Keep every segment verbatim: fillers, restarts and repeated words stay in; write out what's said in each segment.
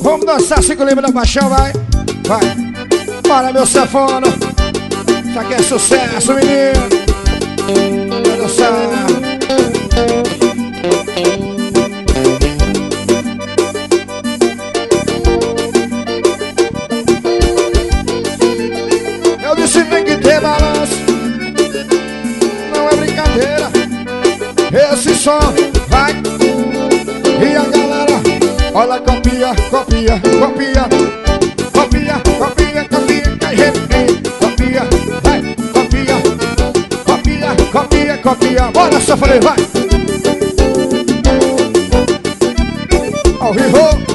Vamos dançar cinco libras da paixão, vai. Vai. Bora, meu sanfona. Isso aqui é sucesso, menino. Vai dançar. Eu disse tem que ter balanço, não é brincadeira. Esse som vai. E a galera, olha, copia, copia, copia. Copia, copia, copia, que a gente copia, vai, copia, copia, copia, copia. Bora, sanfoneiro, vai. Ao vivo.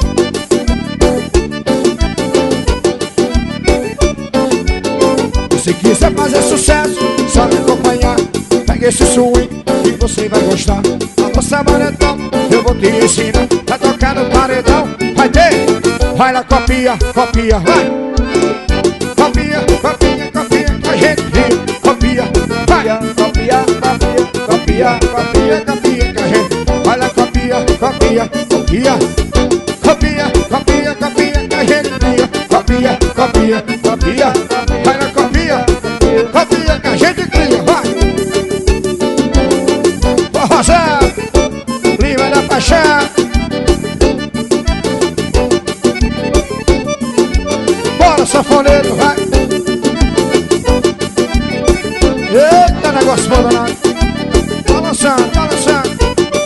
Se quiser fazer sucesso, só me acompanhar. Pega esse swing que você vai gostar. A nossa banda é top, eu vou te ensinar. Vai tocar no paredão, vai ter. Vai lá, copia, copia, vai. Copia, copia, copia, que a gente ri. Copia, vai. Copia, copia, Copia, copia, copia, que a gente. Vai lá, copia, copia, copia. Copia, copia, copia, que a gente cria. Copia, copia, copia. Vai lá, copia, copia, que a gente cria, vai. Forrozão, Lima da Paixão. Bora, sanfoneiro, vai. Eita, negócio bom danado. Balançando, balançando.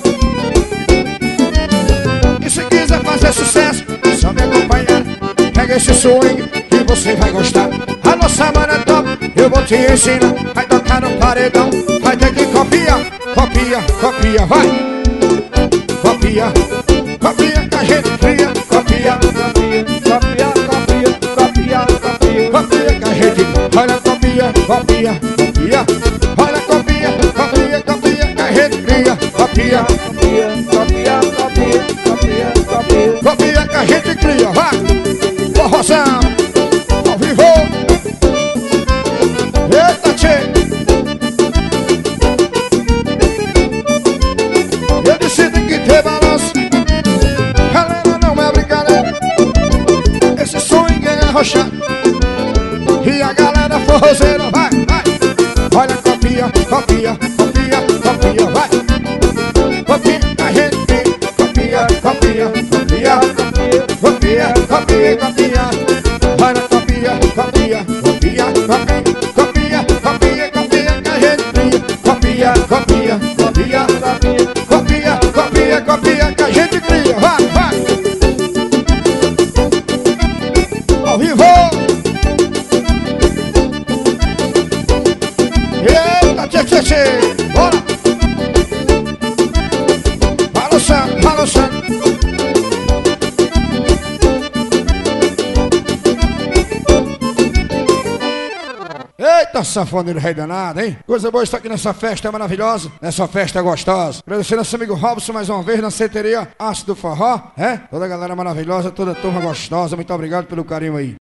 E se quiser fazer sucesso, é só me acompanhar. Pega esse swing que você vai gostar. A nossa mana é top, eu vou te ensinar. Vai tocar no paredão, vai ter que copiar. Copia, copia, vai. Copia, copia, que a gente cria. Copia, copia, copia, copia, copia, copia. copia, que a gente. Olha, copia, copia, copia. Olha, copia, copia, copia, que a gente cria. Copia, Copia, copia, copia, copia, copia. copia, que a gente cria, vai. Forrozão, ao vivo. Eita, tchê. Eu disse tem que ter balanço. Galera, não é brincadeira. Esse swing é arrochado. E a galera forrozeira, vai, vai. Olha, copia, copia, copia, copia, vai. Copia, a gente tem. Copia, copia, copia, copia, copia, copia. Olha, copia, copia, copia, copia, copia, copia, copia, que a gente cria. Copia, copia, copia, copia, copia, copia, que a gente cria, vai, vai. Ao vivo. Eita, tchê, tchê, tchê. Bora. Balançando, balançando. Eita, sanfoneiro rei danado, hein? Coisa boa estar aqui nessa festa maravilhosa, nessa festa gostosa. Agradecer nosso amigo Robson mais uma vez na ceteria Ácido Forró, é? Toda a galera maravilhosa, toda a turma gostosa, muito obrigado pelo carinho aí.